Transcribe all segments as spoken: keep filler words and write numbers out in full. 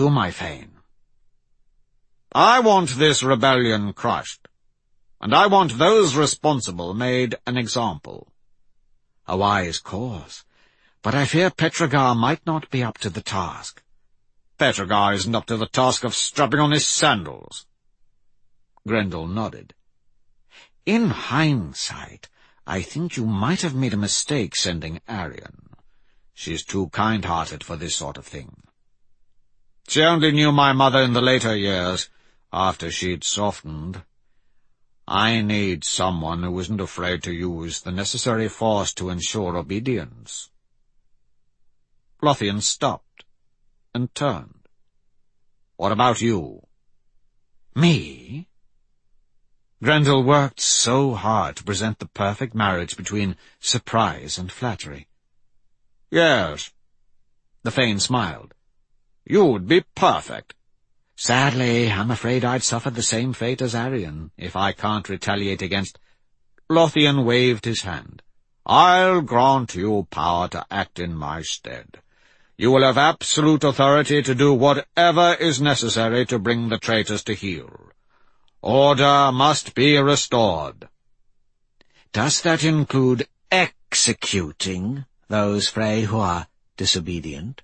you, my Fane? I want this rebellion crushed, and I want those responsible made an example. A wise cause, but I fear Petragar might not be up to the task. Petragar isn't up to the task of strapping on his sandals. Grendel nodded. In hindsight, I think you might have made a mistake sending Arian. She's too kind-hearted for this sort of thing. She only knew my mother in the later years, after she'd softened. I need someone who isn't afraid to use the necessary force to ensure obedience. Lothian stopped and turned. What about you? Me? Grendel worked so hard to present the perfect marriage between surprise and flattery. Yes. The Fane smiled. You'd be perfect. Sadly, I'm afraid I'd suffer the same fate as Arian, if I can't retaliate against— Lothian waved his hand. I'll grant you power to act in my stead. You will have absolute authority to do whatever is necessary to bring the traitors to heel. Order must be restored. Does that include executing those Frey who are disobedient?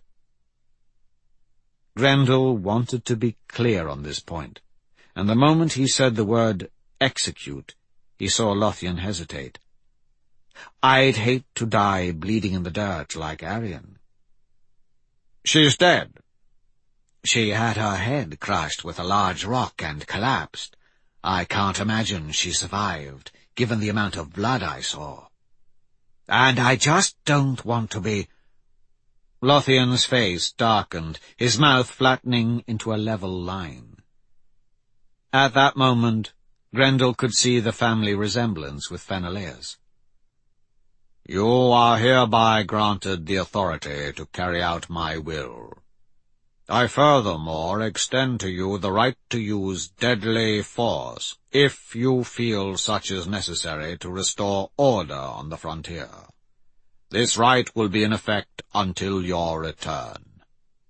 Grendel wanted to be clear on this point, and the moment he said the word execute, he saw Lothian hesitate. I'd hate to die bleeding in the dirt like Arian. She's dead. She had her head crushed with a large rock and collapsed. I can't imagine she survived, given the amount of blood I saw. And I just don't want to be— Lothian's face darkened, his mouth flattening into a level line. At that moment, Grendel could see the family resemblance with Fenalea's. You are hereby granted the authority to carry out my will. I furthermore extend to you the right to use deadly force, if you feel such is necessary to restore order on the frontier. This right will be in effect until your return.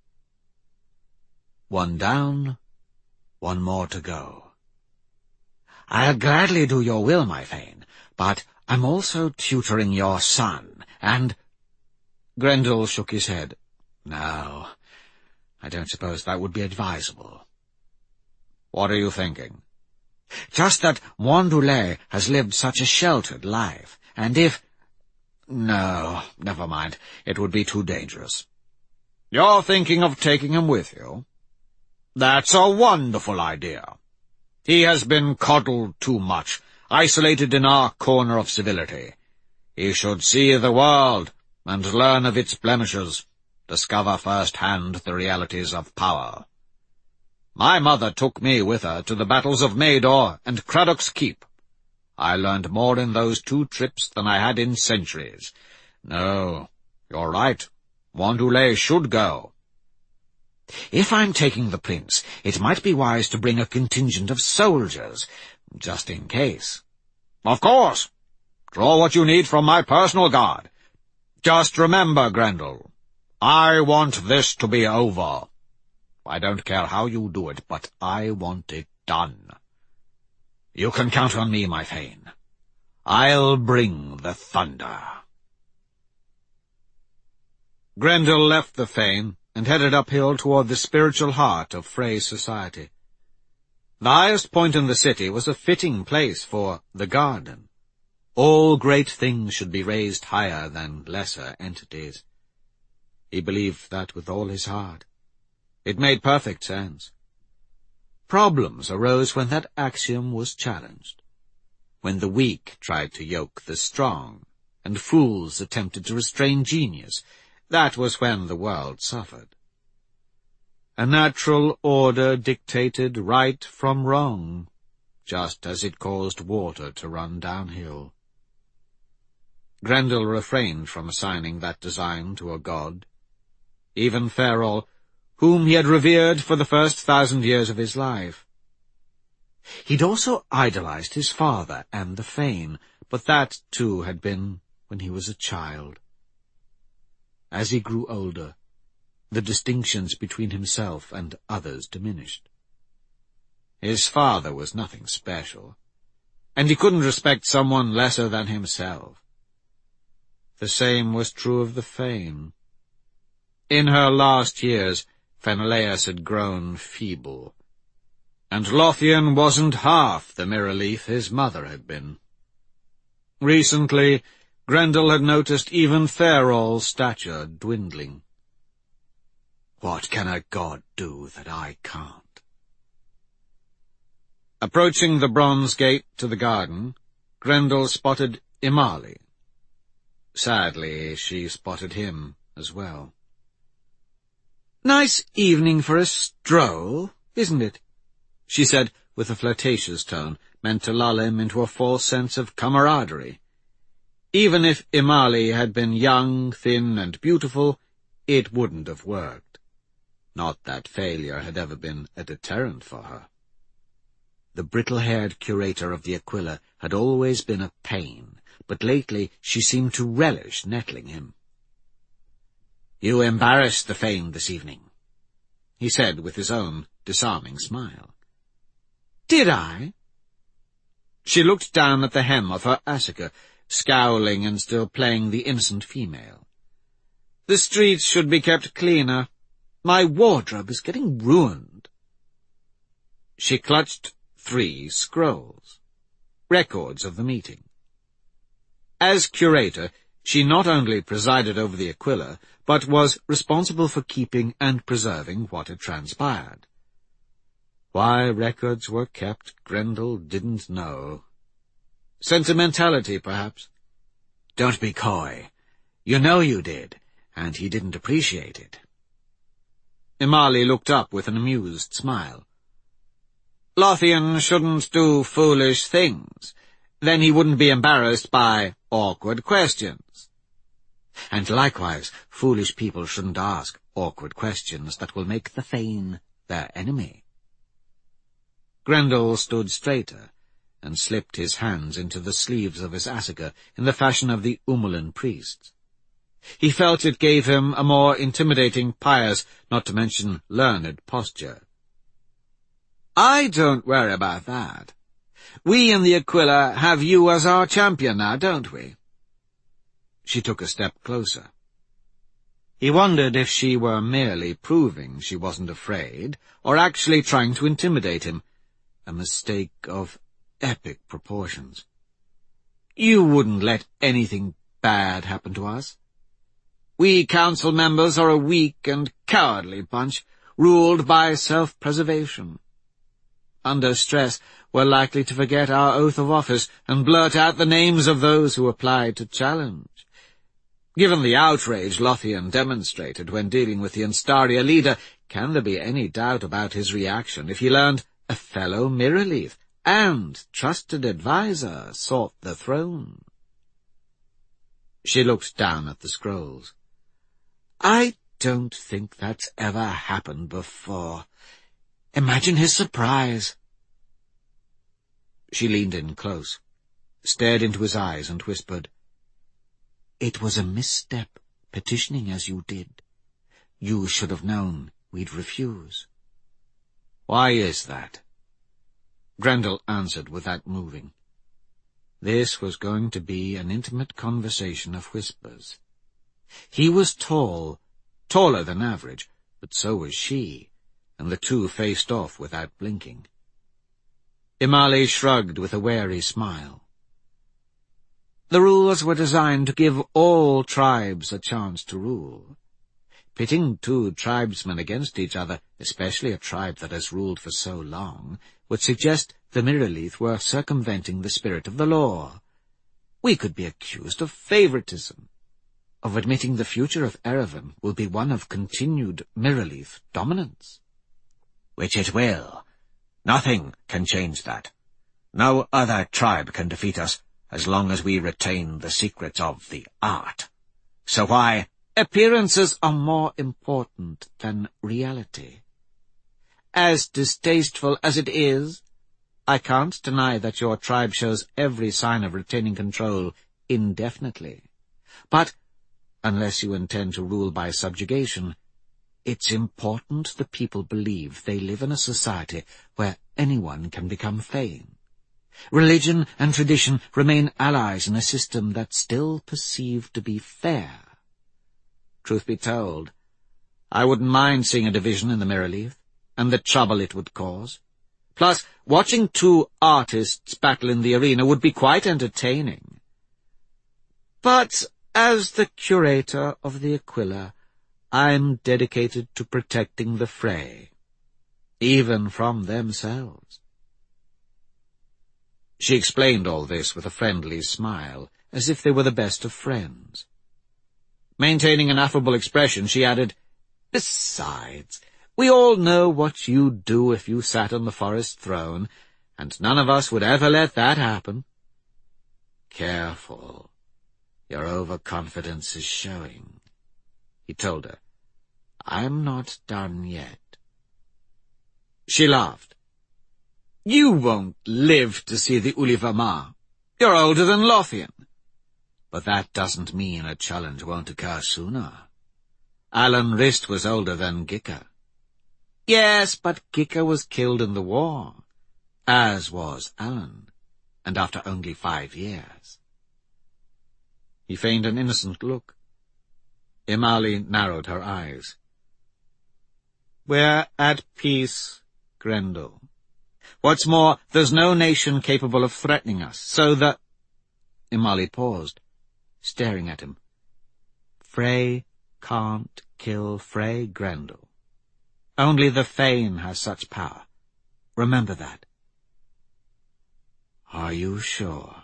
One down, one more to go. I'll gladly do your will, my Fane, but I'm also tutoring your son, and— Grendel shook his head. No, I don't suppose that would be advisable. What are you thinking? Just that Wandule has lived such a sheltered life, and if— No, never mind. It would be too dangerous. You're thinking of taking him with you? That's a wonderful idea. He has been coddled too much, isolated in our corner of civility. He should see the world and learn of its blemishes, discover firsthand the realities of power. My mother took me with her to the battles of Mador and Craddock's Keep. I learned more in those two trips than I had in centuries. No, you're right. Wandule should go. If I'm taking the prince, it might be wise to bring a contingent of soldiers, just in case. Of course. Draw what you need from my personal guard. Just remember, Grendel, I want this to be over. I don't care how you do it, but I want it done. You can count on me, my Fane. I'll bring the thunder. Grendel left the Fane and headed uphill toward the spiritual heart of Frey society. The highest point in the city was a fitting place for the garden. All great things should be raised higher than lesser entities. He believed that with all his heart. It made perfect sense. Problems arose when that axiom was challenged, when the weak tried to yoke the strong, and fools attempted to restrain genius. That was when the world suffered. A natural order dictated right from wrong, just as it caused water to run downhill. Grendel refrained from assigning that design to a god. Even Ferrol, whom he had revered for the first thousand years of his life. He'd also idolized his father and the Fane, but that, too, had been when he was a child. As he grew older, the distinctions between himself and others diminished. His father was nothing special, and he couldn't respect someone lesser than himself. The same was true of the Fane. In her last years, Fenelaus had grown feeble, and Lothian wasn't half the Mirrorleaf his mother had been. Recently, Grendel had noticed even Fairall's stature dwindling. What can a god do that I can't? Approaching the bronze gate to the garden, Grendel spotted Imali. Sadly, she spotted him as well. "Nice evening for a stroll, isn't it?" she said with a flirtatious tone, meant to lull him into a false sense of camaraderie. Even if Imali had been young, thin, and beautiful, it wouldn't have worked. Not that failure had ever been a deterrent for her. The brittle-haired curator of the Aquila had always been a pain, but lately she seemed to relish nettling him. "You embarrassed the Fane this evening," he said with his own disarming smile. "Did I?" She looked down at the hem of her asseca, scowling and still playing the innocent female. "The streets should be kept cleaner. My wardrobe is getting ruined." She clutched three scrolls, records of the meeting. As curator, she not only presided over the Aquila, but was responsible for keeping and preserving what had transpired. Why records were kept, Grendel didn't know. Sentimentality, perhaps. "Don't be coy. You know you did, and he didn't appreciate it." Imali looked up with an amused smile. "Lothian shouldn't do foolish things. Then he wouldn't be embarrassed by awkward questions. And likewise, foolish people shouldn't ask awkward questions that will make the Fane their enemy." Grendel stood straighter and slipped his hands into the sleeves of his asseca in the fashion of the Umulan priests. He felt it gave him a more intimidating, pious, not to mention learned posture. "I don't worry about that. We in the Aquila have you as our champion now, don't we?" She took a step closer. He wondered if she were merely proving she wasn't afraid, or actually trying to intimidate him, a mistake of epic proportions. "You wouldn't let anything bad happen to us. We council members are a weak and cowardly bunch, ruled by self-preservation. Under stress, we're likely to forget our oath of office and blurt out the names of those who applied to challenge. Given the outrage Lothian demonstrated when dealing with the Instaria leader, can there be any doubt about his reaction if he learned a fellow Mirrorleaf and trusted adviser sought the throne?" She looked down at the scrolls. "I don't think that's ever happened before. Imagine his surprise." She leaned in close, stared into his eyes and whispered, "It was a misstep, petitioning as you did. You should have known we'd refuse." "Why is that?" Grendel answered without moving. This was going to be an intimate conversation of whispers. He was tall, taller than average, but so was she, and the two faced off without blinking. Imali shrugged with a wary smile. "The rules were designed to give all tribes a chance to rule. Pitting two tribesmen against each other, especially a tribe that has ruled for so long, would suggest the Mirrorleaf were circumventing the spirit of the law. We could be accused of favoritism, of admitting the future of Erevan will be one of continued Mirrorleaf dominance." "Which it will. Nothing can change that. No other tribe can defeat us as long as we retain the secrets of the art. So why—" "Appearances are more important than reality. As distasteful as it is, I can't deny that your tribe shows every sign of retaining control indefinitely. But, unless you intend to rule by subjugation, It's important the people believe they live in a society where anyone can become Fane. Religion and tradition remain allies in a system that's still perceived to be fair. Truth be told, I wouldn't mind seeing a division in the Mirrorleaf, and the trouble it would cause. Plus, watching two artists battle in the arena would be quite entertaining. But as the curator of the Aquila, I'm dedicated to protecting the Fray, even from themselves. She explained all this with a friendly smile, as if they were the best of friends. Maintaining an affable expression, she added, "Besides, we all know what you'd do if you sat on the forest throne, and none of us would ever let that happen." "Careful. Your overconfidence is showing," he told her. "I'm not done yet." She laughed. "You won't live to see the Ulivamaa. You're older than Lothian." "But that doesn't mean a challenge won't occur sooner. Alan Rist was older than Gika." "Yes, but Gika was killed in the war, as was Alan, and after only five years." He feigned an innocent look. Imali narrowed her eyes. "We're at peace, Grendel. What's more, there's no nation capable of threatening us, so that—" Imali paused, staring at him. "Frey can't kill Frey, Grendel. Only the Fane has such power. Remember that." "Are you sure?"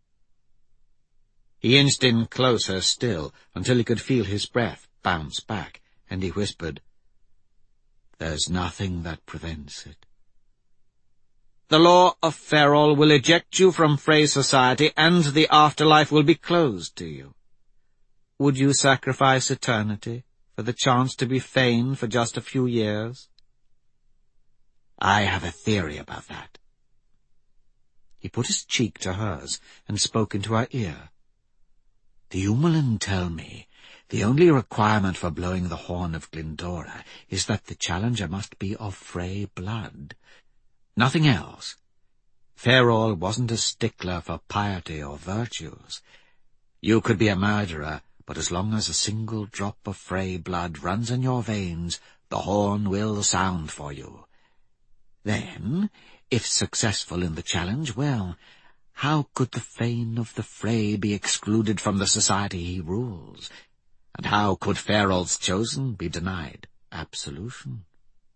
He inched in closer still, until he could feel his breath bounce back, and he whispered, "There's nothing that prevents it." "The law of Ferrol will eject you from Frey society, and the afterlife will be closed to you. Would you sacrifice eternity for the chance to be Fane for just a few years?" "I have a theory about that." He put his cheek to hers and spoke into her ear. "The Umalin tell me the only requirement for blowing the horn of Glindora is that the challenger must be of Frey blood. Nothing else. Ferrol wasn't a stickler for piety or virtues. You could be a murderer, but as long as a single drop of Frey blood runs in your veins, the horn will sound for you. Then, if successful in the challenge, well, how could the Fane of the Frey be excluded from the society he rules? And how could Ferrol's chosen be denied absolution?"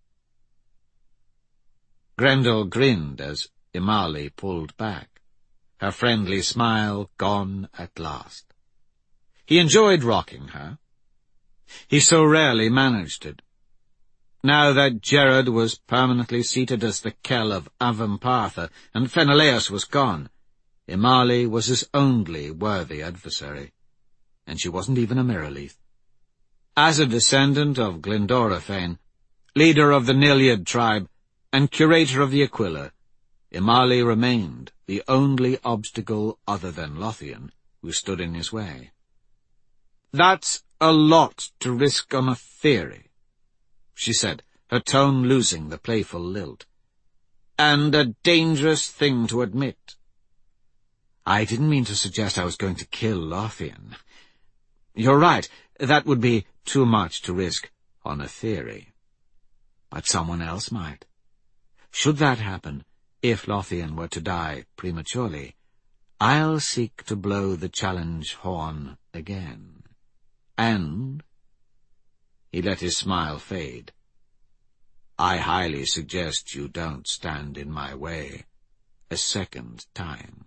Grendel grinned as Imali pulled back, her friendly smile gone at last. He enjoyed rocking her. He so rarely managed it. Now that Jerrod was permanently seated as the Kell of Avampartha and Feneleus was gone, Imali was his only worthy adversary, and she wasn't even a Mirrorleaf. As a descendant of Glindora Fane, leader of the Niliad tribe, and curator of the Aquila, Imali remained the only obstacle other than Lothian who stood in his way. "That's a lot to risk on a theory," she said, her tone losing the playful lilt. "And a dangerous thing to admit." "I didn't mean to suggest I was going to kill Lothian. You're right, that would be too much to risk on a theory. But someone else might. Should that happen, if Lothian were to die prematurely, I'll seek to blow the challenge horn again. And—" he let his smile fade. "I highly suggest you don't stand in my way a second time."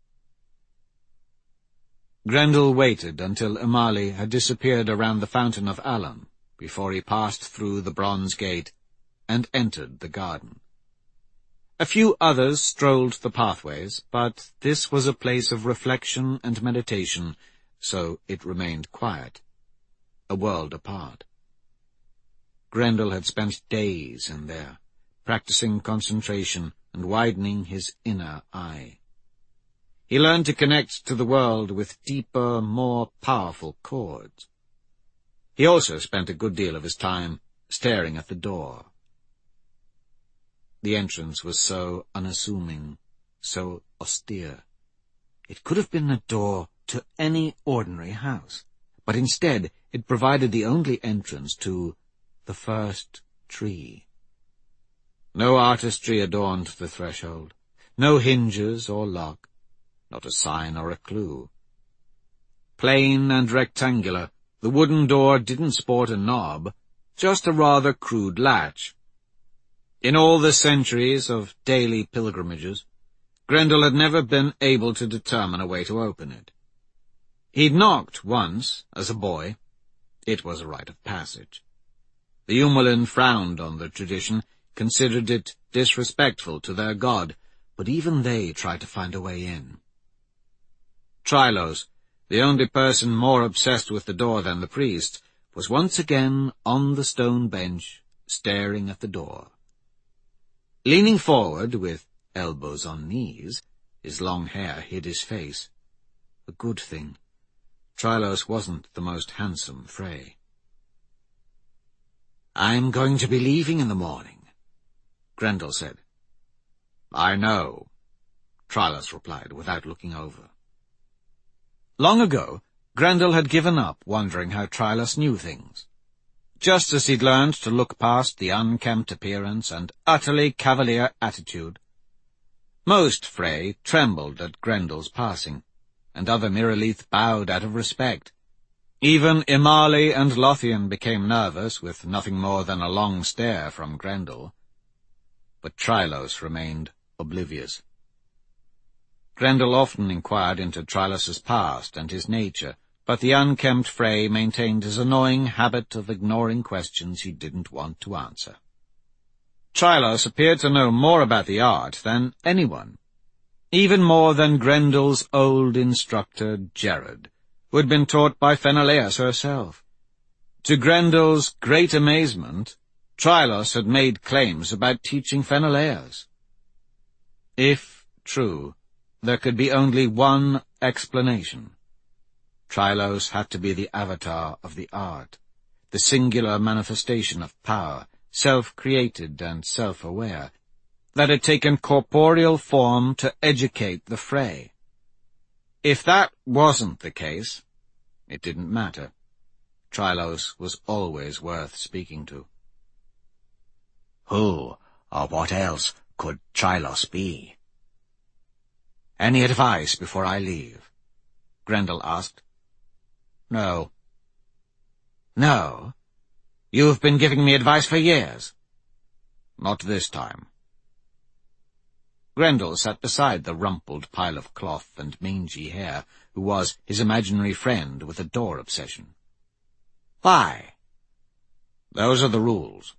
Grendel waited until Imali had disappeared around the Fountain of Alam before he passed through the bronze gate and entered the garden. A few others strolled the pathways, but this was a place of reflection and meditation, so it remained quiet, a world apart. Grendel had spent days in there, practicing concentration and widening his inner eye. He learned to connect to the world with deeper, more powerful chords. He also spent a good deal of his time staring at the door. The entrance was so unassuming, so austere. It could have been a door to any ordinary house, but instead it provided the only entrance to the first tree. No artistry adorned the threshold, no hinges or lock, not a sign or a clue. Plain and rectangular, the wooden door didn't sport a knob, just a rather crude latch. In all the centuries of daily pilgrimages, Grendel had never been able to determine a way to open it. He'd knocked once, as a boy. It was a rite of passage. The Umolin frowned on the tradition, considered it disrespectful to their god, but even they tried to find a way in. Trylos, the only person more obsessed with the door than the priest, was once again on the stone bench, staring at the door. Leaning forward, with elbows on knees, his long hair hid his face. A good thing. Trylos wasn't the most handsome Frey. "I'm going to be leaving in the morning," Grendel said. "I know," Trylos replied, without looking over. Long ago, Grendel had given up wondering how Trylos knew things. Just as he'd learned to look past the unkempt appearance and utterly cavalier attitude. Most Frey trembled at Grendel's passing, and other Mirraleith bowed out of respect. Even Imali and Lothian became nervous with nothing more than a long stare from Grendel. But Trylos remained oblivious. Grendel often inquired into Trylos's past and his nature, but the unkempt Frey maintained his annoying habit of ignoring questions he didn't want to answer. Trylos appeared to know more about the art than anyone, even more than Grendel's old instructor, Jared, who had been taught by Feneleas herself. To Grendel's great amazement, Trylos had made claims about teaching Feneleas. If true, there could be only one explanation. Trylos had to be the avatar of the art, the singular manifestation of power, self-created and self-aware, that had taken corporeal form to educate the Frey. If that wasn't the case, it didn't matter. Trylos was always worth speaking to. Who or what else could Trylos be? "Any advice before I leave?" Grendel asked. "No." "No? You've been giving me advice for years." "Not this time." Grendel sat beside the rumpled pile of cloth and mangy hair, who was his imaginary friend with a door obsession. "Why?" "Those are the rules."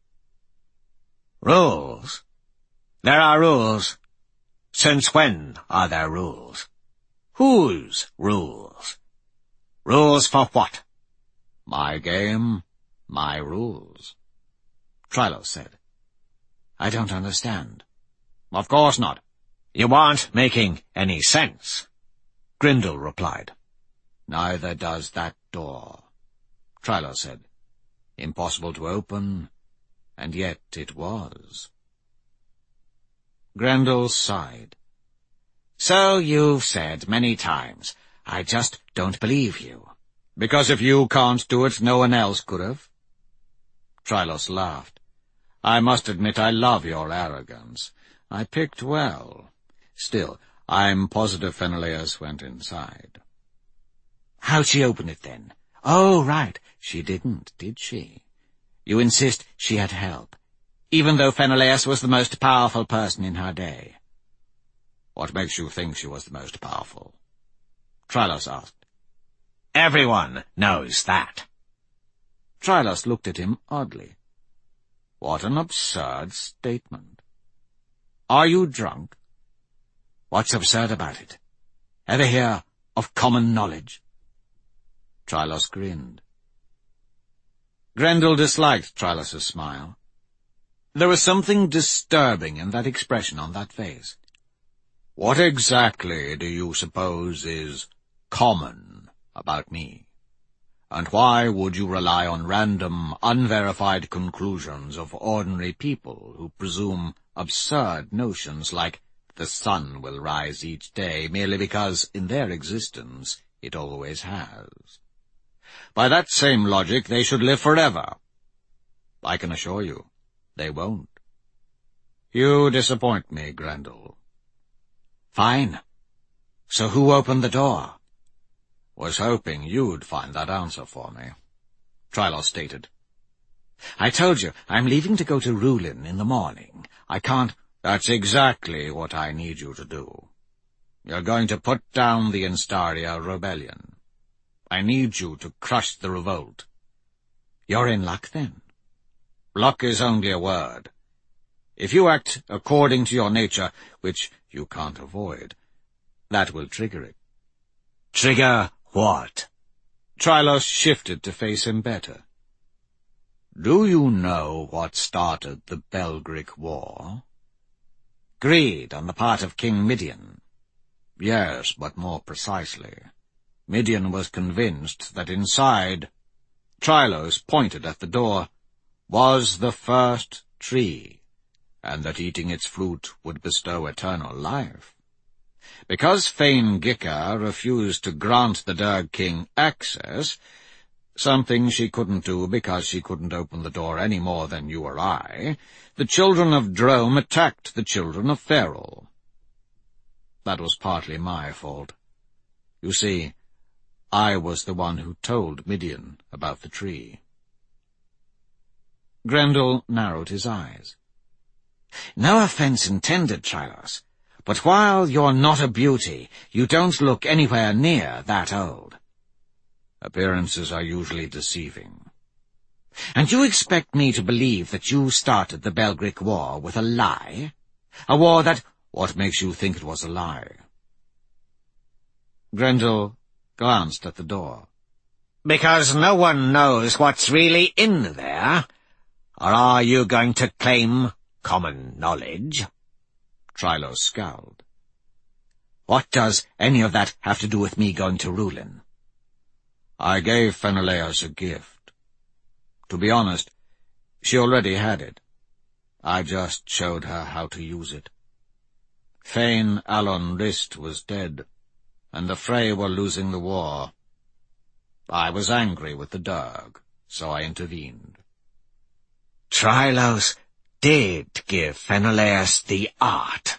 Rules? There are rules. Since when are there rules? Whose rules? Rules for what? "My game, my rules," Trylos said. "I don't understand." "Of course not." "You aren't making any sense," Grendel replied. "Neither does that door," Trylos said. "Impossible to open, and yet it was." Grendel sighed. "So you've said many times. I just don't believe you." "Because if you can't do it, no one else could have." Trylos laughed. "I must admit I love your arrogance. I picked well. Still, I'm positive Feneleas went inside." "How'd she open it, then? Oh, right, "She didn't, did she?" You insist she had help, even though Feneleas was the most powerful person in her day." "What makes you think she was the most powerful?" Trylos asked. "Everyone knows that." Trylos looked at him oddly. "What an absurd statement. Are you drunk?" "What's absurd about it? Ever hear of common knowledge?" Trylos grinned. Grendel disliked Trylos's smile. There was something disturbing in that expression on that face. "What exactly do you suppose is common about me?" And why would you rely on random, unverified conclusions of ordinary people who presume absurd notions like the sun will rise each day merely because, in their existence, it always has? By that same logic, they should live forever. I can assure you, they won't. You disappoint me, Grendel. Fine. So who opened the door? Was hoping you'd find that answer for me, Trylos stated. I told you, I'm leaving to go to Rulin in the morning. I can't... That's exactly what I need you to do. You're going to put down the Instaria rebellion. I need you to crush the revolt. You're in luck, then. Luck is only a word. If you act according to your nature, which you can't avoid, that will trigger it. Trigger what? Trylos shifted to face him better. Do you know what started the Belgric War? Greed on the part of King Midian. Yes, but more precisely. Midian was convinced that inside, Trylos pointed at the door, was the first tree, and that eating its fruit would bestow eternal life. Because Fane Gicca refused to grant the Derg King access, something she couldn't do because she couldn't open the door any more than you or I, the children of Drome attacked the children of Ferrol. That was partly my fault. You see, I was the one who told Midian about the tree. Grendel narrowed his eyes. No offense intended, Trylos, but while you're not a beauty, you don't look anywhere near that old. Appearances are usually deceiving. And you expect me to believe that you started the Belgric War with a lie? A war that... What makes you think it was a lie? Grendel glanced at the door. Because no one knows what's really in there. Or are you going to claim common knowledge? Trylos scowled. What does any of that have to do with me going to Rulin? I gave Fenelaus a gift. To be honest, she already had it. I just showed her how to use it. Fane Alon Rist was dead, and the Frey were losing the war. I was angry with the Derg, so I intervened. Trylos did give Fenelaus the art.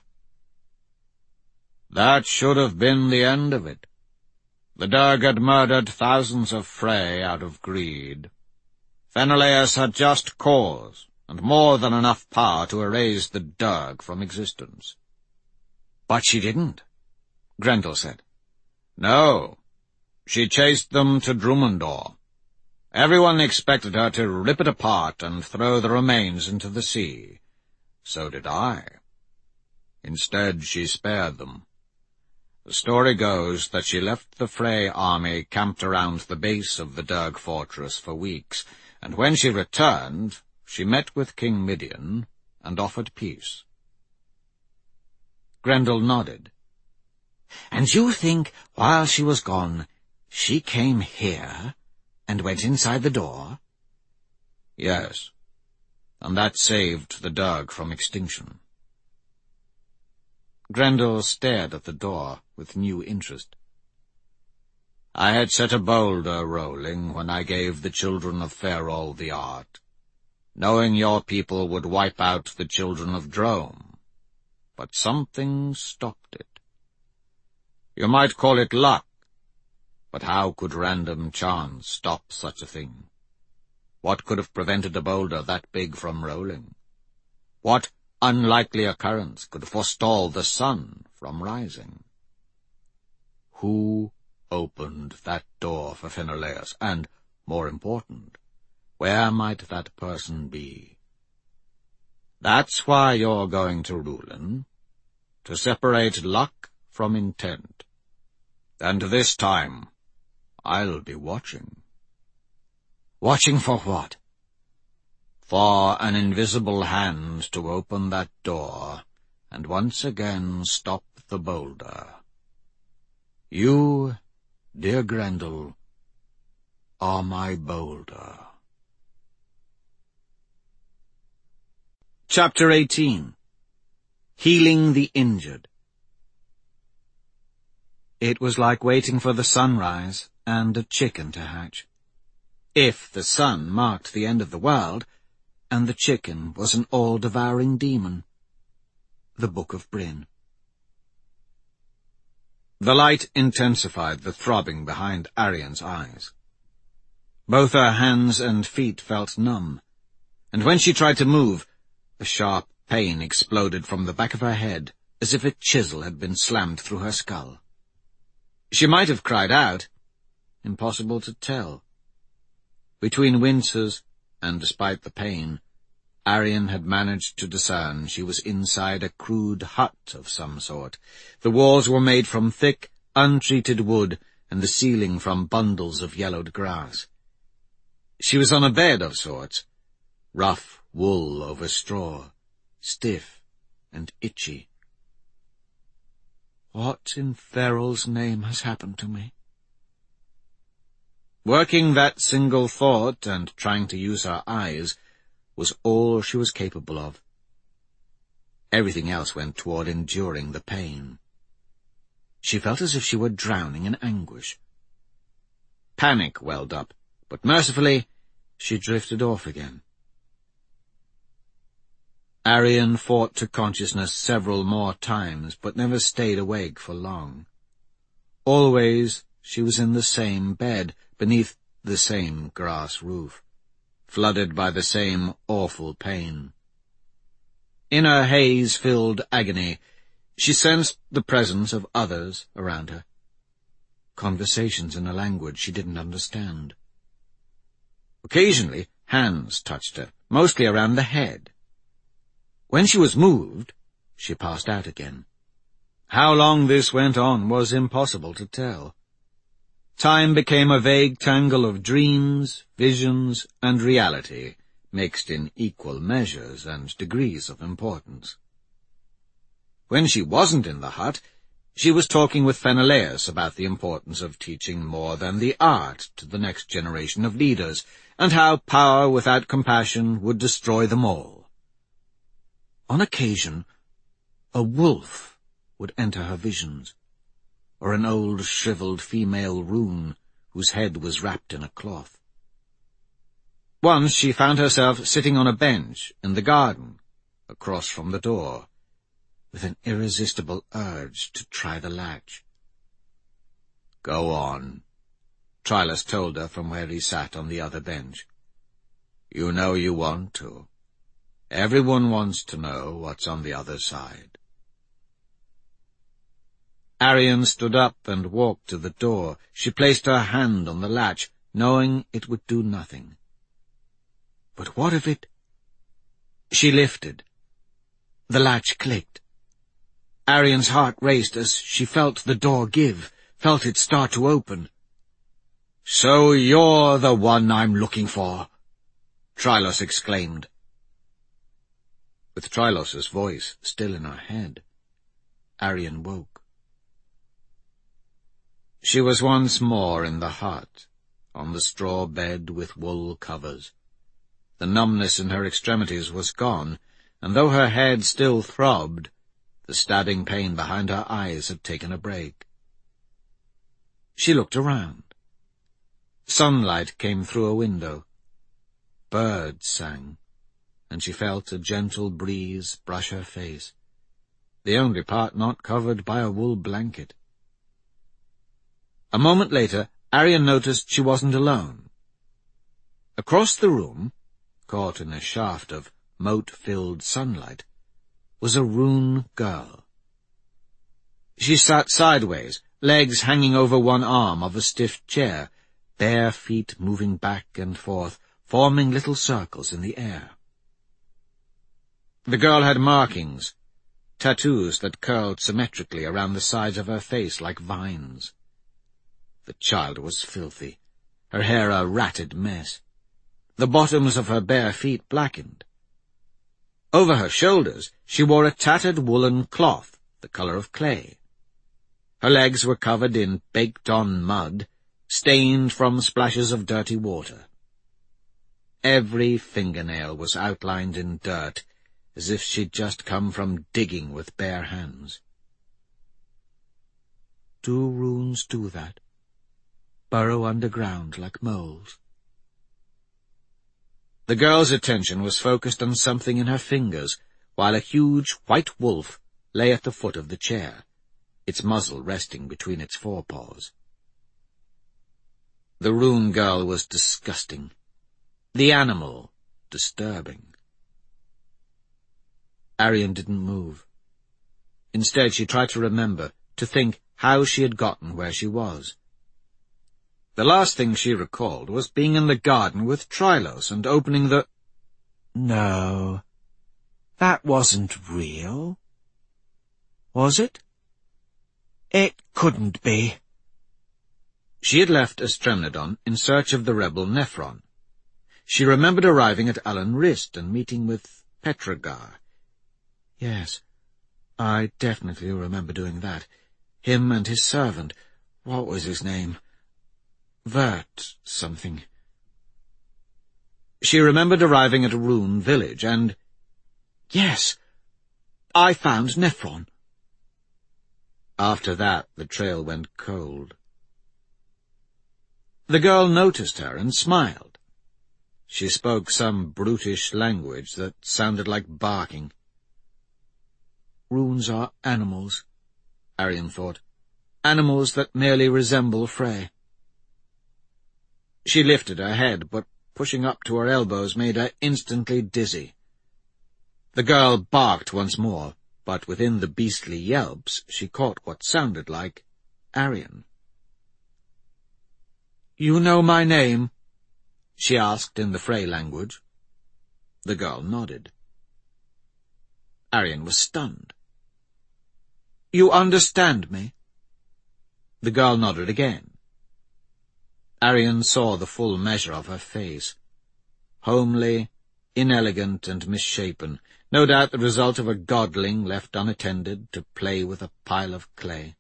That should have been the end of it. The Derg had murdered thousands of Frey out of greed. Fenelaus had just cause, and more than enough power to erase the Derg from existence. But she didn't, Grendel said. No, she chased them to Drumundor. Everyone expected her to rip it apart and throw the remains into the sea. So did I. Instead, she spared them. The story goes that she left the Frey army camped around the base of the Derg fortress for weeks, and when she returned, she met with King Midian and offered peace. Grendel nodded. And you think, while she was gone, she came here and went inside the door? Yes, and that saved the Derg from extinction. Grendel stared at the door with new interest. I had set a boulder rolling when I gave the children of Ferrol the art, knowing your people would wipe out the children of Drome. But something stopped it. You might call it luck, but how could random chance stop such a thing? What could have prevented a boulder that big from rolling? What unlikely occurrence could forestall the sun from rising? Who opened that door for Fenelaus, and, more important, where might that person be? That's why you're going to Rulin, to separate luck from intent. And this time, I'll be watching. Watching for what? For an invisible hand to open that door, and once again stop the boulder. You, dear Grendel, are my boulder. Chapter eighteen. Healing the Injured. It was like waiting for the sunrise and a chicken to hatch. If the sun marked the end of the world, and the chicken was an all-devouring demon. The Book of Bryn. The light intensified the throbbing behind Arian's eyes. Both her hands and feet felt numb, and when she tried to move, a sharp pain exploded from the back of her head, as if a chisel had been slammed through her skull. She might have cried out. Impossible to tell. Between winces, and despite the pain, Arian had managed to discern she was inside a crude hut of some sort. The walls were made from thick, untreated wood, and the ceiling from bundles of yellowed grass. She was on a bed of sorts, rough wool over straw, stiff and itchy. What in Ferrell's name has happened to me? Working that single thought and trying to use her eyes was all she was capable of. Everything else went toward enduring the pain. She felt as if she were drowning in anguish. Panic welled up, but mercifully she drifted off again. Arian fought to consciousness several more times, but never stayed awake for long. Always she was in the same bed, beneath the same grass roof, flooded by the same awful pain. In her haze-filled agony, she sensed the presence of others around her. Conversations in a language she didn't understand. Occasionally, hands touched her, mostly around the head. When she was moved, she passed out again. How long this went on was impossible to tell. Time became a vague tangle of dreams, visions, and reality, mixed in equal measures and degrees of importance. When she wasn't in the hut, she was talking with Fenelaus about the importance of teaching more than the art to the next generation of leaders, and how power without compassion would destroy them all. On occasion, a wolf would enter her visions, or an old shriveled female rune whose head was wrapped in a cloth. Once she found herself sitting on a bench in the garden, across from the door, with an irresistible urge to try the latch. "Go on," Trilus told her from where he sat on the other bench. "You know you want to. Everyone wants to know what's on the other side." Arian stood up and walked to the door. She placed her hand on the latch, knowing it would do nothing. But what if it... She lifted. The latch clicked. Arian's heart raced as she felt the door give, felt it start to open. "So you're the one I'm looking for," Trilus exclaimed. With Trilos's voice still in her head, Arian woke. She was once more in the hut, on the straw bed with wool covers. The numbness in her extremities was gone, and though her head still throbbed, the stabbing pain behind her eyes had taken a break. She looked around. Sunlight came through a window. Birds sang, and she felt a gentle breeze brush her face, the only part not covered by a wool blanket. A moment later, Arian noticed she wasn't alone. Across the room, caught in a shaft of mote-filled sunlight, was a Rune girl. She sat sideways, legs hanging over one arm of a stiff chair, bare feet moving back and forth, forming little circles in the air. The girl had markings, tattoos that curled symmetrically around the sides of her face like vines. The child was filthy, her hair a ratted mess. The bottoms of her bare feet blackened. Over her shoulders she wore a tattered woolen cloth, the color of clay. Her legs were covered in baked-on mud, stained from splashes of dirty water. Every fingernail was outlined in dirt, as if she'd just come from digging with bare hands. Do runes do that? Burrow underground like moles? The girl's attention was focused on something in her fingers, while a huge white wolf lay at the foot of the chair, its muzzle resting between its forepaws. The rune girl was disgusting. The animal disturbing. Arian didn't move. Instead, she tried to remember, to think how she had gotten where she was. The last thing she recalled was being in the garden with Trylos and opening the... No, that wasn't real. Was it? It couldn't be. She had left Estremnadon in search of the rebel Nephron. She remembered arriving at Alan Rist and meeting with Petragar. Yes, I definitely remember doing that. Him and his servant. What was his name? Vert something. She remembered arriving at a rune village and... Yes, I found Nephron. After that, the trail went cold. The girl noticed her and smiled. She spoke some brutish language that sounded like barking. Runes are animals, Arian thought. Animals that merely resemble Frey. She lifted her head, but pushing up to her elbows made her instantly dizzy. The girl barked once more, but within the beastly yelps she caught what sounded like Arian. "You know my name?" she asked in the Frey language. The girl nodded. Arian was stunned. "You understand me?" The girl nodded again. Arian saw the full measure of her face. Homely, inelegant and misshapen, no doubt the result of a godling left unattended to play with a pile of clay.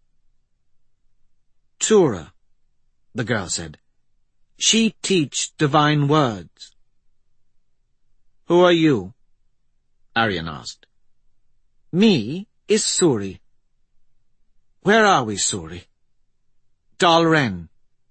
"Tura," the girl said. "She teach divine words." "Who are you?" Arian asked. "Me is Suri." "Where are we, Suri?" "Dal Ren."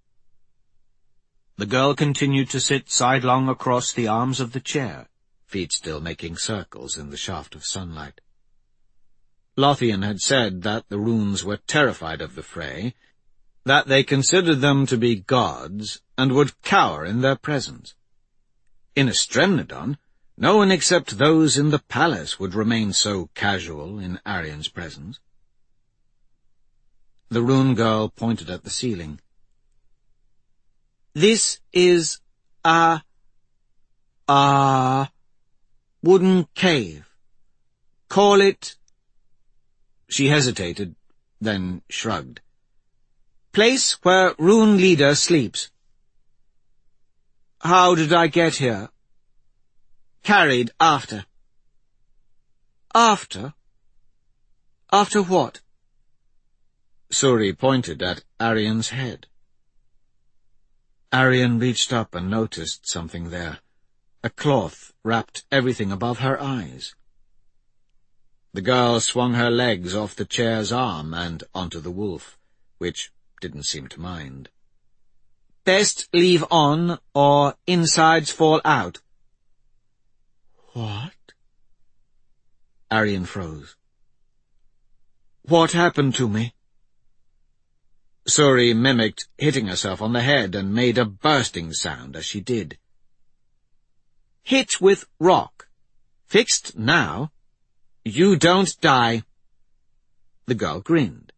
The girl continued to sit sidelong across the arms of the chair, feet still making circles in the shaft of sunlight. Lothian had said that the runes were terrified of the Frey, that they considered them to be gods and would cower in their presence. In Estremnadon, no one except those in the palace would remain so casual in Arian's presence. The rune girl pointed at the ceiling. "This is a... a... wooden cave. Call it..." She hesitated, then shrugged. "Place where rune leader sleeps." "How did I get here?" "Carried after." "After? After what?" Suri pointed at Arian's head. Arian reached up and noticed something there. A cloth wrapped everything above her eyes. The girl swung her legs off the chair's arm and onto the wolf, which didn't seem to mind. "Best leave on, or insides fall out." "What?" Arian froze. "What happened to me?" Suri mimicked hitting herself on the head and made a bursting sound as she did. "Hit with rock. Fixed now. You don't die." The girl grinned.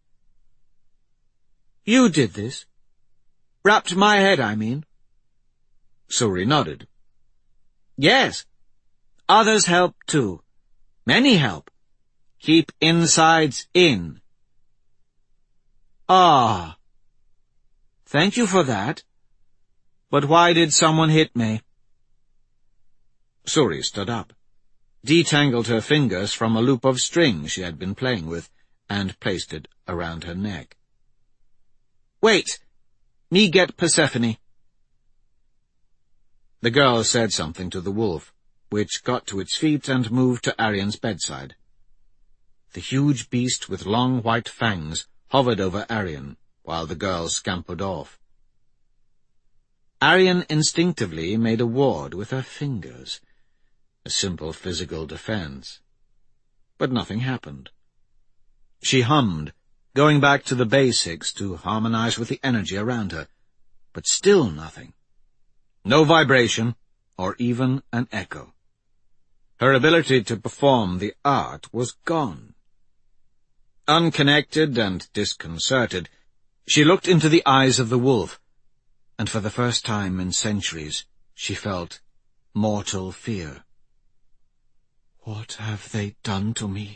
"You did this? Wrapped my head, I mean?" Suri nodded. "Yes. Others help, too. Many help. Keep insides in." "Ah. Thank you for that. But why did someone hit me?" Suri stood up, detangled her fingers from a loop of string she had been playing with, and placed it around her neck. "Wait! Me get Persephone." The girl said something to the wolf, which got to its feet and moved to Arian's bedside. The huge beast with long white fangs hovered over Arian, while the girl scampered off. Arian instinctively made a ward with her fingers, a simple physical defense. But nothing happened. She hummed, going back to the basics to harmonize with the energy around her, but still nothing. No vibration, or even an echo. Her ability to perform the art was gone. Unconnected and disconcerted, she looked into the eyes of the wolf, and for the first time in centuries she felt mortal fear. "What have they done to me?"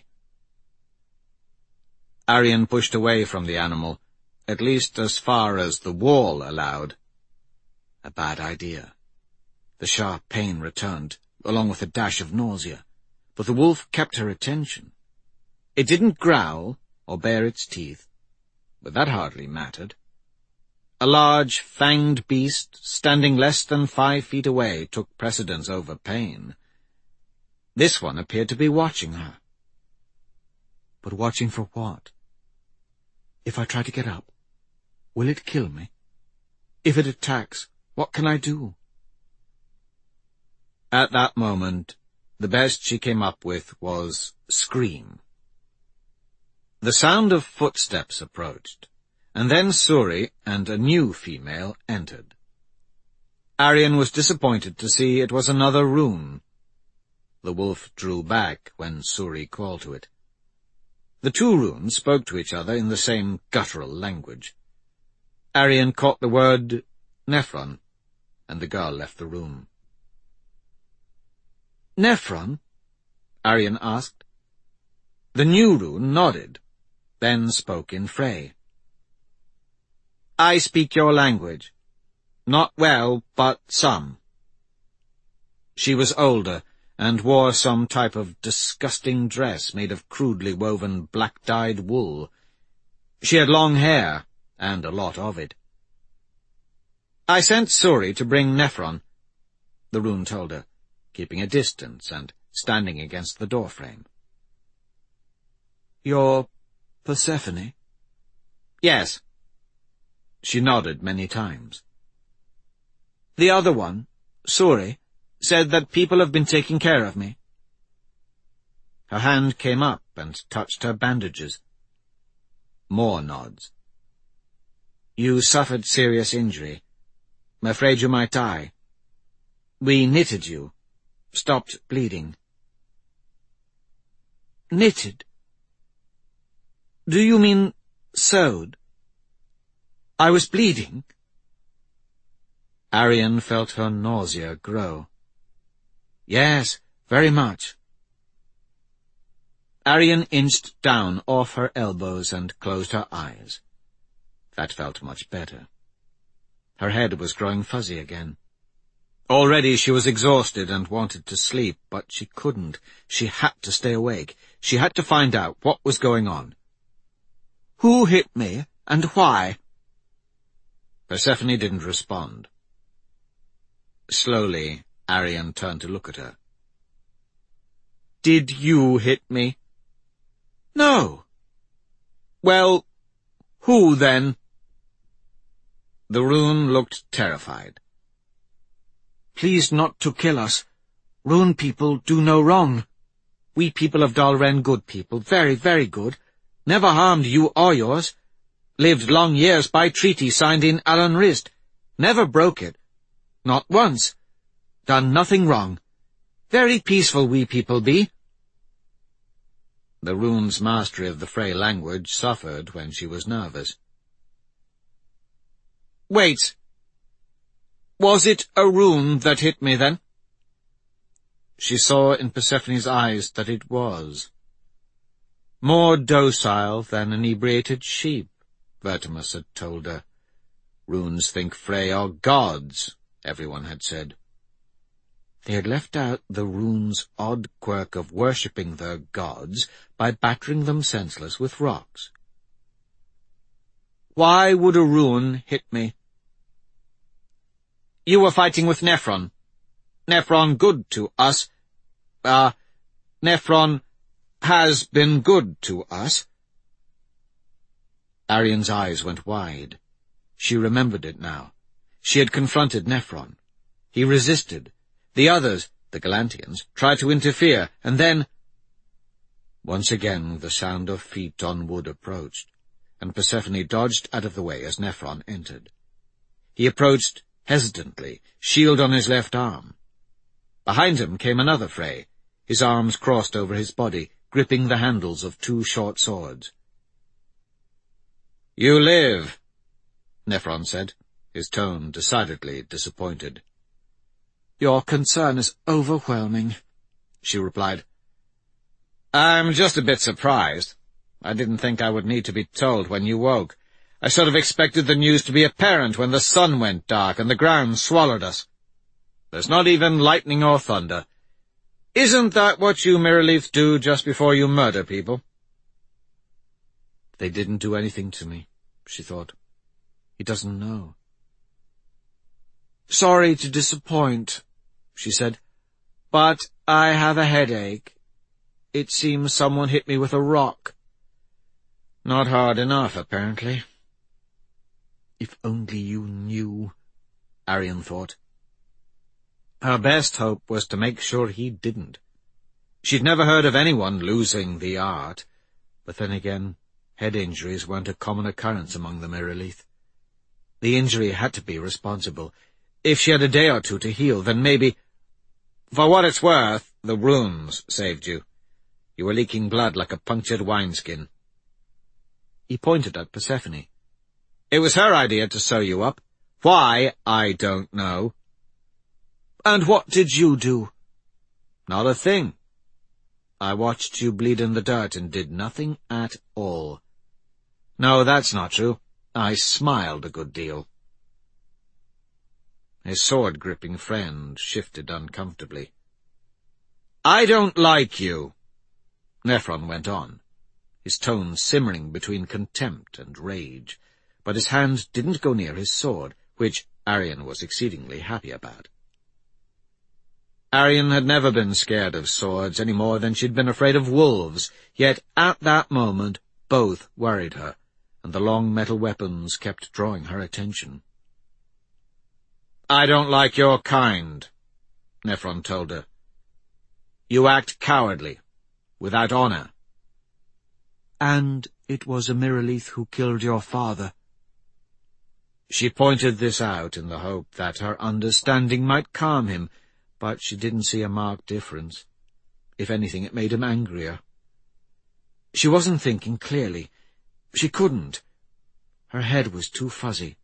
Arian pushed away from the animal, at least as far as the wall allowed. A bad idea. The sharp pain returned, along with a dash of nausea, but the wolf kept her attention. It didn't growl or bare its teeth, but that hardly mattered. A large, fanged beast, standing less than five feet away, took precedence over pain. This one appeared to be watching her. But watching for what? If I try to get up, will it kill me? If it attacks, what can I do? At that moment, the best she came up with was scream. The sound of footsteps approached, and then Suri and a new female entered. Arian was disappointed to see it was another rune. The wolf drew back when Suri called to it. The two runes spoke to each other in the same guttural language. Arian caught the word Nephron, and the girl left the room. "Nephron?" Arian asked. The new rune nodded, then spoke in Frey. "I speak your language. Not well, but some." She was older, and wore some type of disgusting dress made of crudely woven black-dyed wool. She had long hair, and a lot of it. "I sent Suri to bring Nephron," the rune told her, keeping a distance and standing against the doorframe. "You're Persephone?" "Yes." She nodded many times. "The other one, Suri, said that people have been taking care of me." Her hand came up and touched her bandages. More nods. "You suffered serious injury. I'm afraid you might die. We knitted you. Stopped bleeding." "Knitted? Do you mean sewed? I was bleeding?" Arian felt her nausea grow. "Yes, very much." Arian inched down off her elbows and closed her eyes. That felt much better. Her head was growing fuzzy again. Already she was exhausted and wanted to sleep, but she couldn't. She had to stay awake. She had to find out what was going on. "Who hit me, and why?" Persephone didn't respond. Slowly, Arian turned to look at her. "Did you hit me?" "No." "Well, who then?" The rune looked terrified. "Please not to kill us. Rune people do no wrong. We people of Dalren good people, very, very good. Never harmed you or yours. Lived long years by treaty signed in Alan Rist. Never broke it. Not once. Done nothing wrong. Very peaceful we people be." The rune's mastery of the Frey language suffered when she was nervous. "Wait. Was it a rune that hit me, then?" She saw in Persephone's eyes that it was. More docile than inebriated sheep, Vertimus had told her. Runes think Frey are gods, everyone had said. They had left out the rune's odd quirk of worshipping their gods by battering them senseless with rocks. "Why would a rune hit me?" You were fighting with Nephron. Nephron good to us. Ah, uh, Nephron has been good to us. Arian's eyes went wide. She remembered it now. She had confronted Nephron. He resisted. The others, the Galantians, tried to interfere, and then... Once again the sound of feet on wood approached, and Persephone dodged out of the way as Nephron entered. He approached hesitantly, shield on his left arm. Behind him came another Frey, his arms crossed over his body, gripping the handles of two short swords. "You live," Nephron said, his tone decidedly disappointed. "Your concern is overwhelming," she replied. "I'm just a bit surprised. I didn't think I would need to be told when you woke. I sort of expected the news to be apparent when the sun went dark and the ground swallowed us. There's not even lightning or thunder. Isn't that what you Mirrorleaf do just before you murder people?" "They didn't do anything to me," she thought. "He doesn't know." "Sorry to disappoint," she said, "but I have a headache. It seems someone hit me with a rock." "Not hard enough, apparently." "If only you knew," Arian thought. Her best hope was to make sure he didn't. She'd never heard of anyone losing the art, but then again, head injuries weren't a common occurrence among the Mirrorleaf. The injury had to be responsible. If she had a day or two to heal, then maybe... For what it's worth, the runes saved you. You were leaking blood like a punctured wineskin. He pointed at Persephone. It was her idea to sew you up. Why, I don't know. "And what did you do?" "Not a thing. I watched you bleed in the dirt and did nothing at all. No, that's not true. I smiled a good deal." His sword-gripping friend shifted uncomfortably. "I don't like you," Nephron went on, his tone simmering between contempt and rage, but his hand didn't go near his sword, which Arian was exceedingly happy about. Arian had never been scared of swords any more than she'd been afraid of wolves, yet at that moment both worried her, and the long metal weapons kept drawing her attention. "I don't like your kind," Nephron told her. "You act cowardly, without honor." "And it was a Mirrorleaf who killed your father." She pointed this out in the hope that her understanding might calm him, but she didn't see a marked difference. If anything, it made him angrier. She wasn't thinking clearly. She couldn't. Her head was too fuzzy.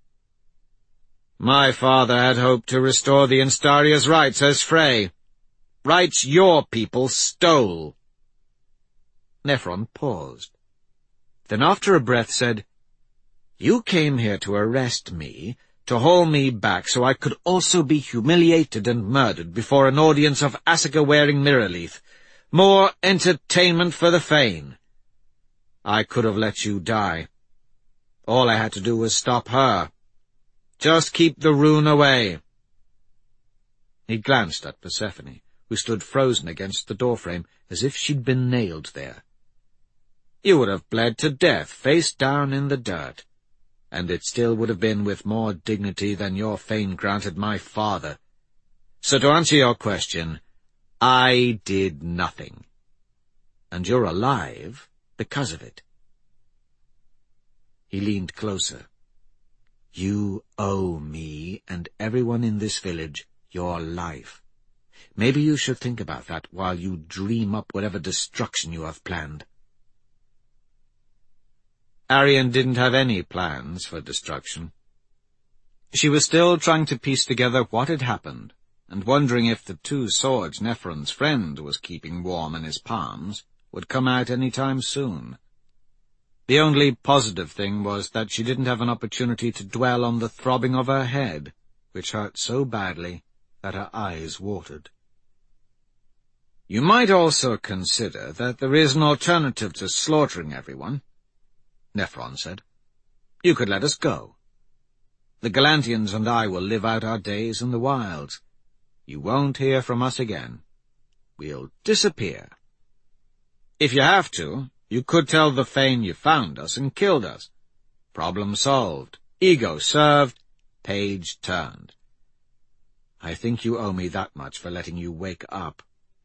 "My father had hoped to restore the Instaria's rights as Frey. Rights your people stole." Nephron paused. Then after a breath said, "You came here to arrest me, to haul me back so I could also be humiliated and murdered before an audience of Asuka-wearing Mirrorleaf. More entertainment for the fain. I could have let you die. All I had to do was stop her. Just keep the rune away." He glanced at Persephone, who stood frozen against the doorframe, as if she'd been nailed there. "You would have bled to death, face down in the dirt. And it still would have been with more dignity than your fame granted my father. So to answer your question, I did nothing. And you're alive because of it." He leaned closer. "You owe me and everyone in this village your life. Maybe you should think about that while you dream up whatever destruction you have planned." Arian didn't have any plans for destruction. She was still trying to piece together what had happened, and wondering if the two swords Nephron's friend was keeping warm in his palms would come out any time soon. The only positive thing was that she didn't have an opportunity to dwell on the throbbing of her head, which hurt so badly that her eyes watered. "You might also consider that there is an alternative to slaughtering everyone," Nephron said. "You could let us go. The Galantians and I will live out our days in the wilds. You won't hear from us again. We'll disappear. If you have to, you could tell the Fane you found us and killed us. Problem solved. Ego served. Page turned. I think you owe me that much for letting you wake up.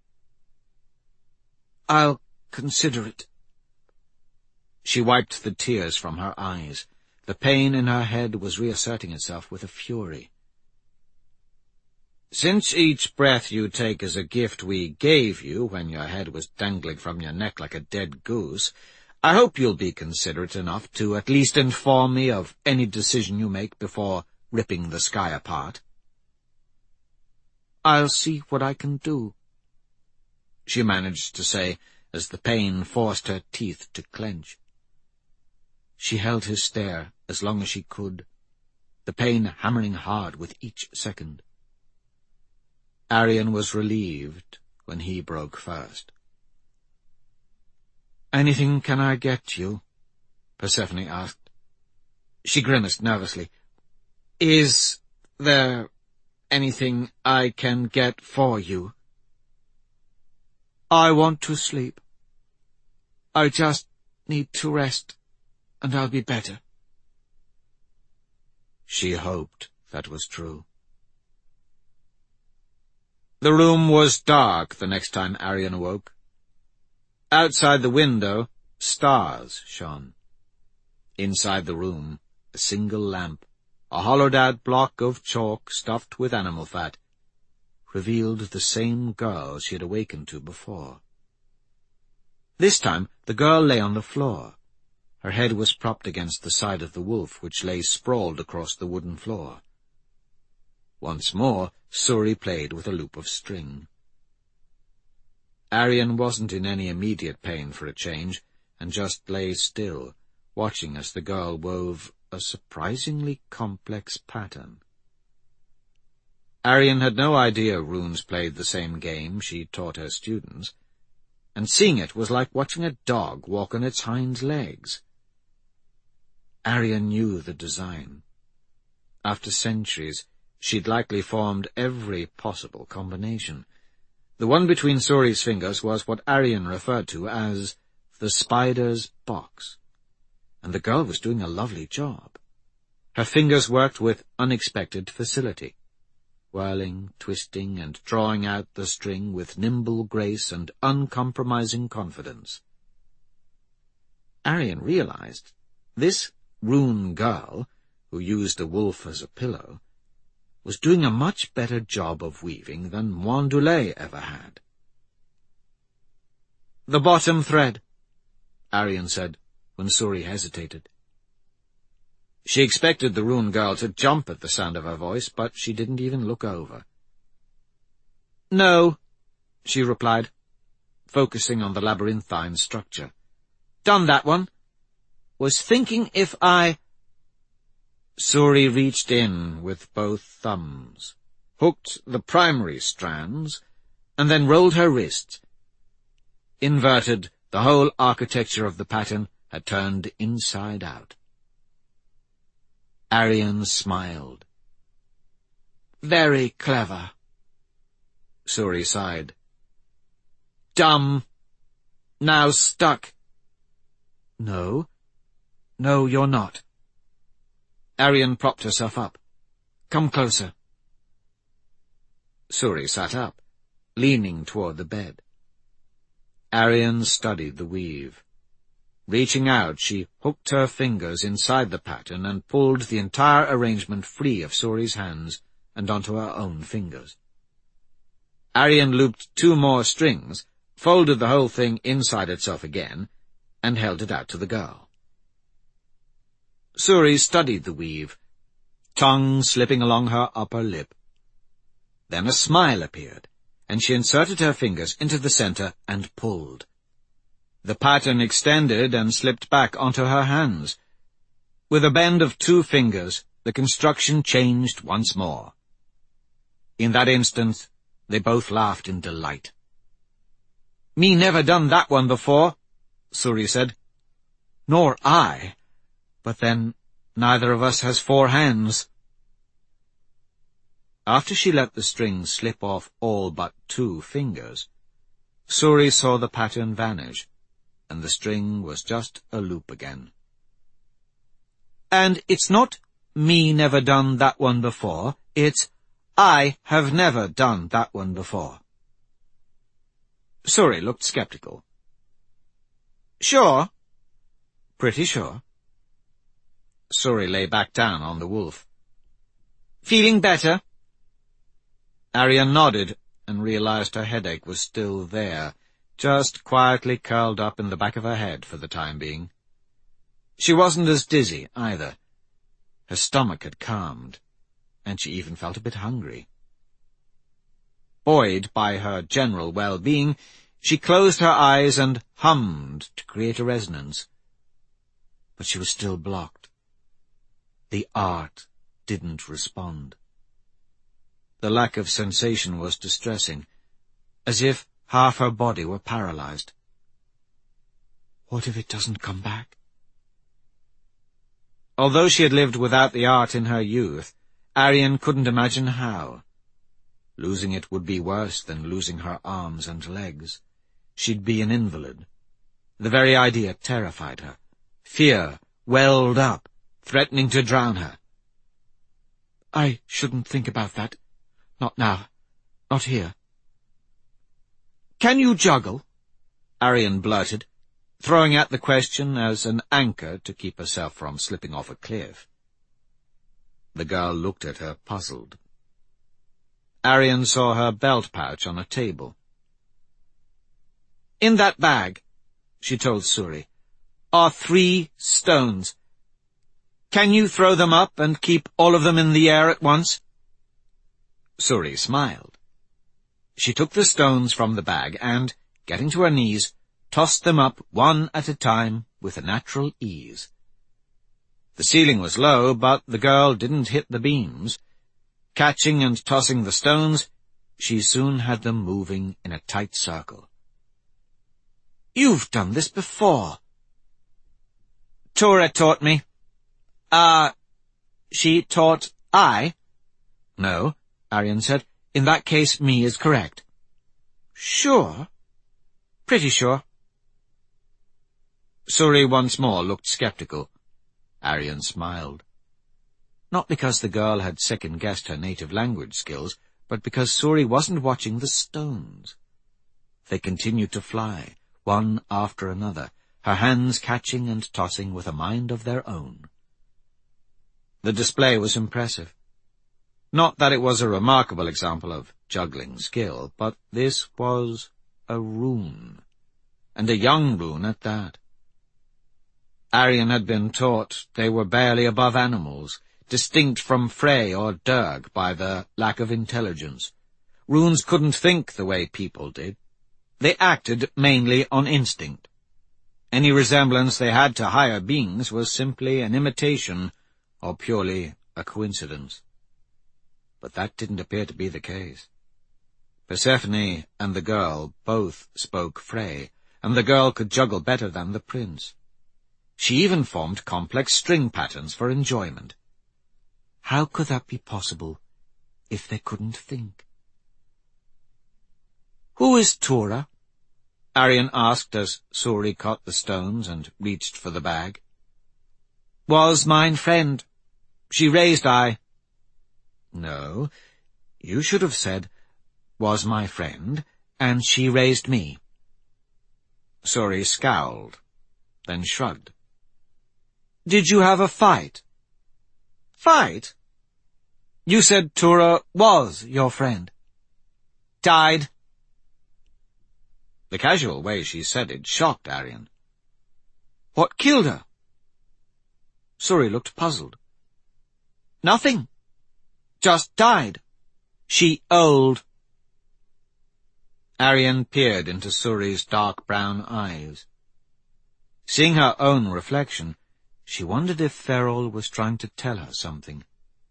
I'll consider it. She wiped the tears from her eyes. The pain in her head was reasserting itself with a fury. Since each breath you take is a gift we gave you when your head was dangling from your neck like a dead goose, I hope you'll be considerate enough to at least inform me of any decision you make before ripping the sky apart. I'll see what I can do, she managed to say as the pain forced her teeth to clench. She held his stare as long as she could, the pain hammering hard with each second. Arian was relieved when he broke first. "Anything can I get you?" Persephone asked. She grimaced nervously. "Is there anything I can get for you?" "I want to sleep. I just need to rest, and I'll be better." She hoped that was true. The room was dark the next time Arian awoke. Outside the window, stars shone. Inside the room, a single lamp, a hollowed-out block of chalk stuffed with animal fat, revealed the same girl she had awakened to before. This time the girl lay on the floor. Her head was propped against the side of the wolf, which lay sprawled across the wooden floor. Once more, Suri played with a loop of string. Arian wasn't in any immediate pain for a change, and just lay still, watching as the girl wove a surprisingly complex pattern. Arian had no idea runes played the same game she taught her students, and seeing it was like watching a dog walk on its hind legs. Arian knew the design. After centuries, she'd likely formed every possible combination. The one between Suri's fingers was what Arian referred to as the spider's box, and the girl was doing a lovely job. Her fingers worked with unexpected facility, whirling, twisting, and drawing out the string with nimble grace and uncompromising confidence. Arian realized this rune girl, who used a wolf as a pillow, was doing a much better job of weaving than Moindoulet ever had. "The bottom thread," Arian said, when Suri hesitated. She expected the rune girl to jump at the sound of her voice, but she didn't even look over. "No," she replied, focusing on the labyrinthine structure. "Done that one. Was thinking if I—" Suri reached in with both thumbs, hooked the primary strands, and then rolled her wrists. Inverted, the whole architecture of the pattern had turned inside out. Arian smiled. "Very clever." Suri sighed. "Dumb. Now stuck." "No. No, you're not." Arian propped herself up. "Come closer." Suri sat up, leaning toward the bed. Arian studied the weave. Reaching out, she hooked her fingers inside the pattern and pulled the entire arrangement free of Suri's hands and onto her own fingers. Arian looped two more strings, folded the whole thing inside itself again, and held it out to the girl. Suri studied the weave, tongue slipping along her upper lip. Then a smile appeared, and she inserted her fingers into the center and pulled. The pattern extended and slipped back onto her hands. With a bend of two fingers, the construction changed once more. In that instant, they both laughed in delight. "Me never done that one before," Suri said. "Nor I. But then, neither of us has four hands," After she let the string slip off all but two fingers, Suri saw the pattern vanish, and the string was just a loop again. And it's not me never done that one before, it's I have never done that one before. Suri looked skeptical. Sure? Pretty sure. Suri lay back down on the wolf. Feeling better? Aryan nodded and realized her headache was still there, just quietly curled up in the back of her head for the time being. She wasn't as dizzy, either. Her stomach had calmed, and she even felt a bit hungry. Buoyed by her general well-being, she closed her eyes and hummed to create a resonance. But she was still blocked. The art didn't respond. The lack of sensation was distressing, as if half her body were paralyzed. What if it doesn't come back? Although she had lived without the art in her youth, Aryan couldn't imagine how. Losing it would be worse than losing her arms and legs. She'd be an invalid. The very idea terrified her. Fear welled up, threatening to drown her. I shouldn't think about that. Not now. Not here. Can you juggle? Aryan blurted, throwing out the question as an anchor to keep herself from slipping off a cliff. The girl looked at her, puzzled. Aryan saw her belt pouch on a table. In that bag, she told Suri, are three stones. Can you throw them up and keep all of them in the air at once? Suri smiled. She took the stones from the bag and, getting to her knees, tossed them up one at a time with a natural ease. The ceiling was low, but the girl didn't hit the beams. Catching and tossing the stones, she soon had them moving in a tight circle. You've done this before. Tora taught me. Ah, uh, she taught I? No, Aryan said. In that case, me is correct. Sure? Pretty sure. Suri once more looked skeptical. Aryan smiled. Not because the girl had second-guessed her native language skills, but because Suri wasn't watching the stones. They continued to fly, one after another, her hands catching and tossing with a mind of their own. The display was impressive. Not that it was a remarkable example of juggling skill, but this was a rune, and a young rune at that. Aryan had been taught they were barely above animals, distinct from Frey or Durg by their lack of intelligence. Runes couldn't think the way people did. They acted mainly on instinct. Any resemblance they had to higher beings was simply an imitation or purely a coincidence. But that didn't appear to be the case. Persephone and the girl both spoke Frey, and the girl could juggle better than the prince. She even formed complex string patterns for enjoyment. How could that be possible if they couldn't think? Who is Tora? Aryan asked as Suri caught the stones and reached for the bag. Was mine friend. She raised I. No, you should have said, was my friend, and she raised me. Suri scowled, then shrugged. Did you have a fight? Fight? You said Tora was your friend. Died. The casual way she said it shocked Aryan. What killed her? Suri looked puzzled. Nothing. Just died. She old. Aryan peered into Suri's dark brown eyes. Seeing her own reflection, she wondered if Ferrol was trying to tell her something.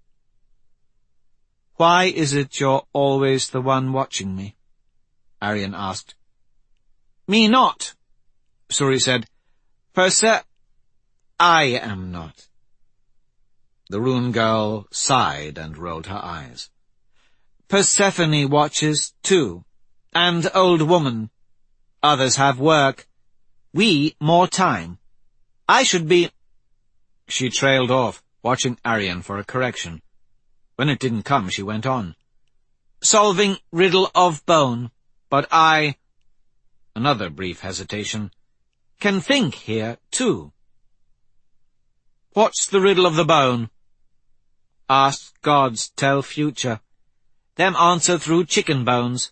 Why is it you're always the one watching me? Aryan asked. Me not, Suri said. Perse... I am not. The rune girl sighed and rolled her eyes. Persephone watches, too, and old woman. Others have work. We more time. I should be—" She trailed off, watching Arion for a correction. When it didn't come, she went on. "Solving riddle of bone, but I—" Another brief hesitation. "Can think here, too." "What's the riddle of the bone?" "Ask gods, tell future. Them answer through chicken bones."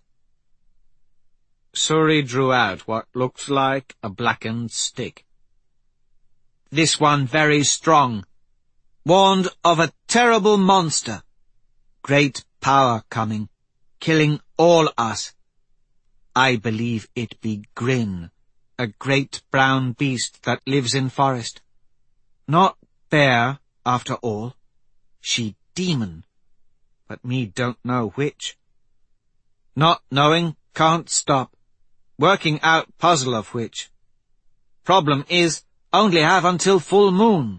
Suri drew out what looked like a blackened stick. "This one very strong. Warned of a terrible monster. Great power coming, killing all us. I believe it be Grin, a great brown beast that lives in forest. Not bear, after all. She demon, but me don't know which. Not knowing, can't stop. Working out puzzle of which. Problem is, only have until full moon."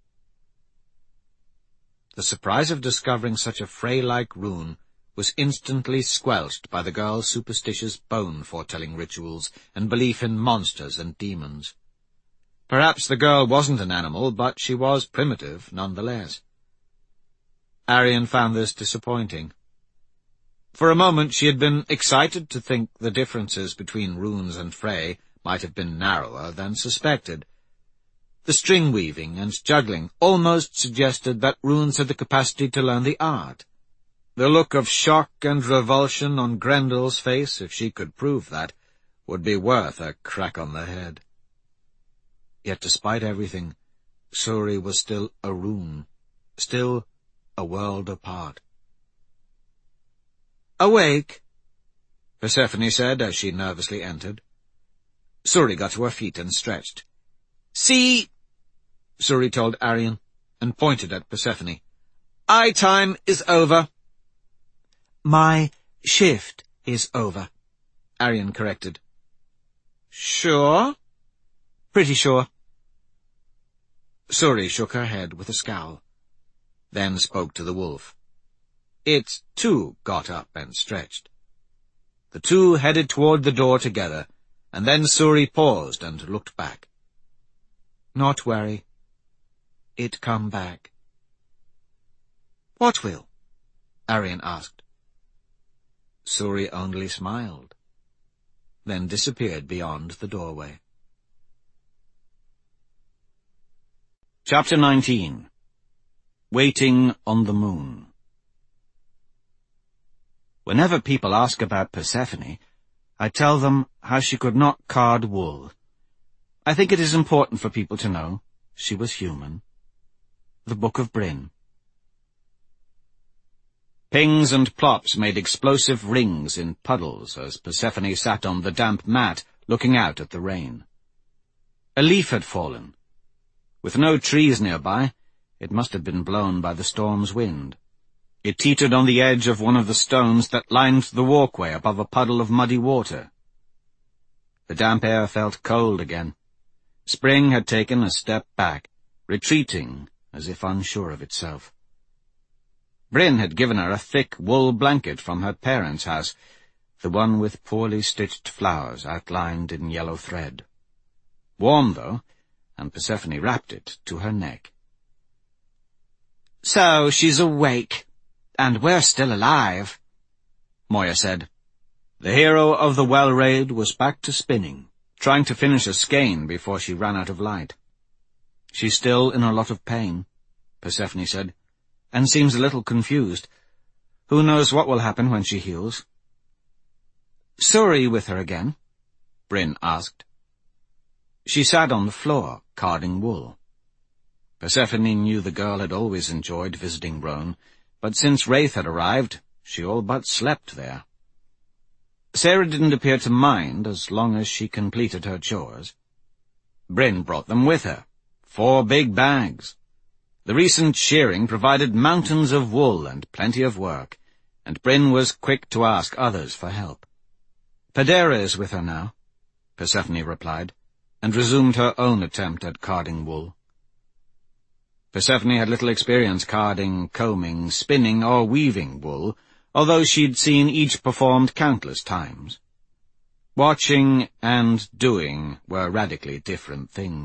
The surprise of discovering such a Frey-like rune was instantly squelched by the girl's superstitious bone-foretelling rituals and belief in monsters and demons. Perhaps the girl wasn't an animal, but she was primitive nonetheless. Arion found this disappointing. For a moment she had been excited to think the differences between runes and Frey might have been narrower than suspected. The string-weaving and juggling almost suggested that runes had the capacity to learn the art. The look of shock and revulsion on Grendel's face, if she could prove that, would be worth a crack on the head. Yet despite everything, Suri was still a rune, still a world apart. "Awake," Persephone said as she nervously entered. Suri got to her feet and stretched. "See," Suri told Arion, and pointed at Persephone. "Eye time is over." "My shift is over," Arion corrected. "Sure?" "Pretty sure." Suri shook her head with a scowl, then spoke to the wolf. It, too, got up and stretched. The two headed toward the door together, and then Suri paused and looked back. "Not worry. It come back." "What will?" Arion asked. Suri only smiled, then disappeared beyond the doorway. Chapter nineteen. Waiting on the Moon. Whenever people ask about Persephone, I tell them how she could not card wool. I think it is important for people to know she was human. The Book of Bryn. Pings and plops made explosive rings in puddles as Persephone sat on the damp mat looking out at the rain. A leaf had fallen. With no trees nearby, it must have been blown by the storm's wind. It teetered on the edge of one of the stones that lined the walkway above a puddle of muddy water. The damp air felt cold again. Spring had taken a step back, retreating as if unsure of itself. Bryn had given her a thick wool blanket from her parents' house, the one with poorly stitched flowers outlined in yellow thread. Warm, though, and Persephone wrapped it to her neck. "So she's awake, and we're still alive," Moya said. The hero of the well raid was back to spinning, trying to finish a skein before she ran out of light. "She's still in a lot of pain," Persephone said, "and seems a little confused. Who knows what will happen when she heals?" "Suri with her again?" Bryn asked. She sat on the floor, carding wool. Persephone knew the girl had always enjoyed visiting Roan, but since Wraith had arrived, she all but slept there. Sarah didn't appear to mind as long as she completed her chores. Bryn brought them with her, four big bags. The recent shearing provided mountains of wool and plenty of work, and Bryn was quick to ask others for help. "Pedera is with her now," Persephone replied, and resumed her own attempt at carding wool. Persephone had little experience carding, combing, spinning, or weaving wool, although she'd seen each performed countless times. Watching and doing were radically different things.